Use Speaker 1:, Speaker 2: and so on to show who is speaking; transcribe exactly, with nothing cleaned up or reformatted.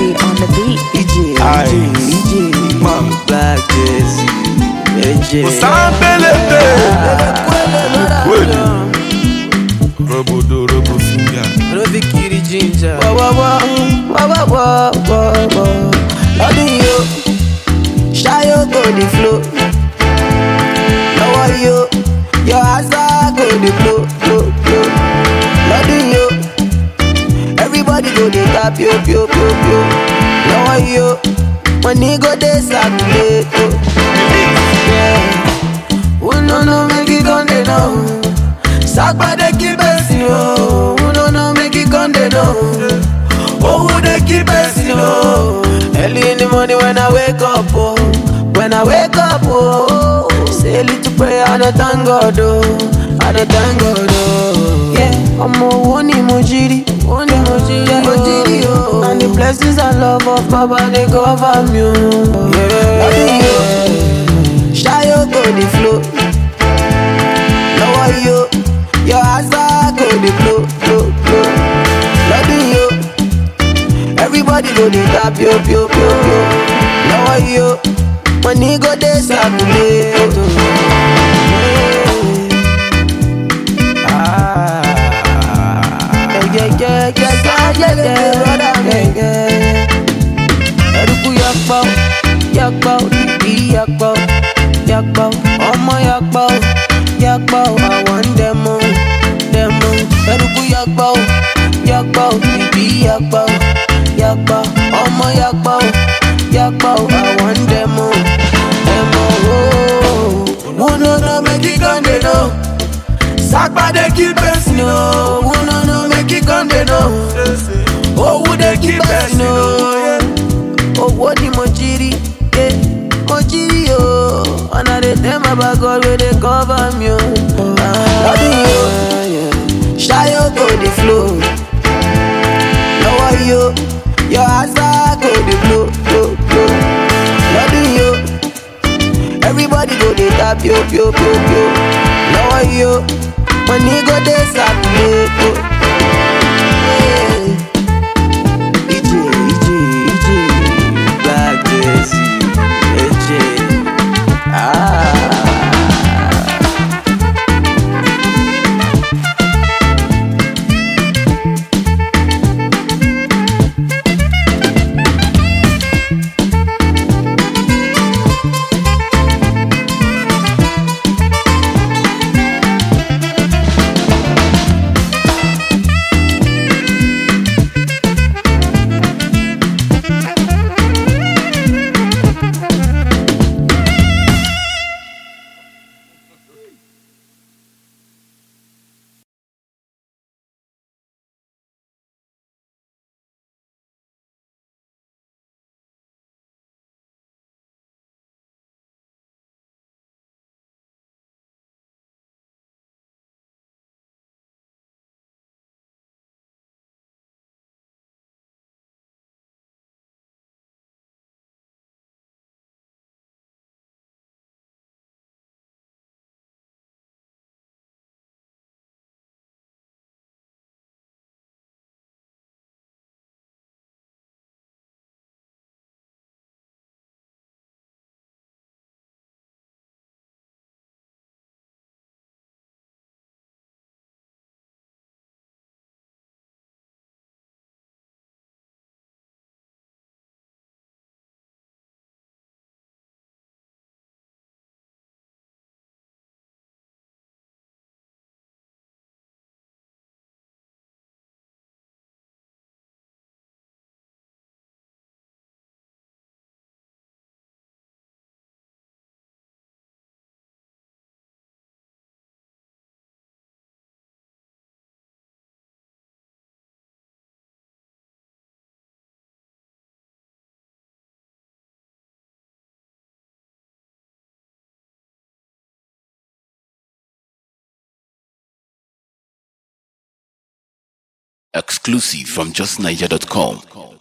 Speaker 1: on the beat.
Speaker 2: E J, E J,
Speaker 3: Man.
Speaker 2: Black Jesse, E J.
Speaker 3: Osambelebe. Robodo, robo finger.
Speaker 2: Rovi Kiri Ginger. Wah wah wah, wah wah wah wah wah. Loving you, shy you go the flow. Love you, your eyes are go the flow, flow, flow. Loving you, everybody go the tap yo, yo, yo, yo. Love you, when he go they circulate. Yeah, oh no no make it on the now. Sakba de keep us you, oh no no make it on the now. Oh who they keep us you, early in the morning when I wake up, oh when I wake up, oh say a little prayer and I thank God, oh and I thank God, oh yeah. I'm a one emoji, one emoji, emoji, oh and the blessings and love of Baba they cover me, oh yeah. Yeah. Shy you go the flow, love you. Your eyes are go the flow, flow, flow. Loving you, everybody go the tap yo, yo, yo, yo. Love you, when he go they circulate. Ah, yeah, yeah, yeah, yeah, yeah, yeah, yeah, yeah. Eruku yakba, yakba, ibi yakba, yakba, omo yakba, yakba. I want them all. Eruku yakba, yakba, ibi yakba, yakba, omo yakba, yakba. I want them all, them all. Who no no make it come they know. Sakba they keep us know. Who no no make it come they know. Oh who they keep us know. Oh what the mojiri, yeah, mojiri oh. And I they tell my bag God where they cover me oh. Loving you. Shy you go the flow. Love you, your eyes are go the flow, flow, flow. Loving you, everybody go the tap yo, yo, yo, yo. Love you, when he go they circulate. E J, E J, E J, Black Jesse, E J. Ah.
Speaker 4: Exclusive from just niger dot com.